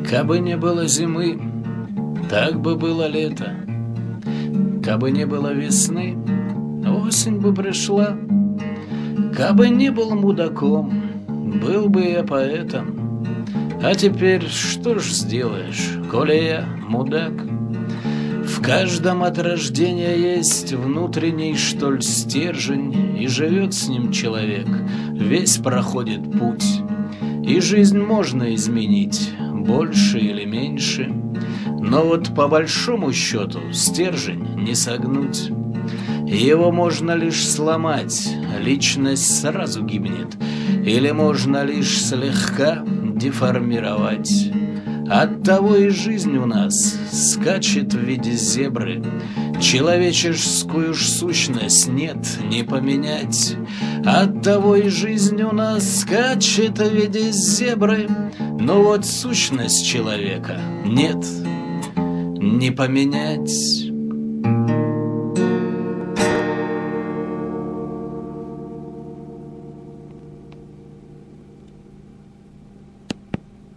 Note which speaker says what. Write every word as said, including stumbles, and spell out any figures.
Speaker 1: Кабы не было зимы, так бы было лето. Кабы не было весны, осень бы пришла. Кабы не был мудаком, был бы я поэтом. А теперь что ж сделаешь, коли я мудак? В каждом от рождения есть внутренний, что ли, стержень, и живет с ним человек, весь проходит путь. И жизнь можно изменить, больше или меньше, но вот по большому счету стержень не согнуть. Его можно лишь сломать, личность сразу гибнет, или можно лишь слегка деформировать. Оттого и жизнь у нас скачет в виде зебры. Человеческую ж сущность нет не поменять. Оттого и жизнь у нас скачет в виде зебры. Но вот сущность человека нет не поменять.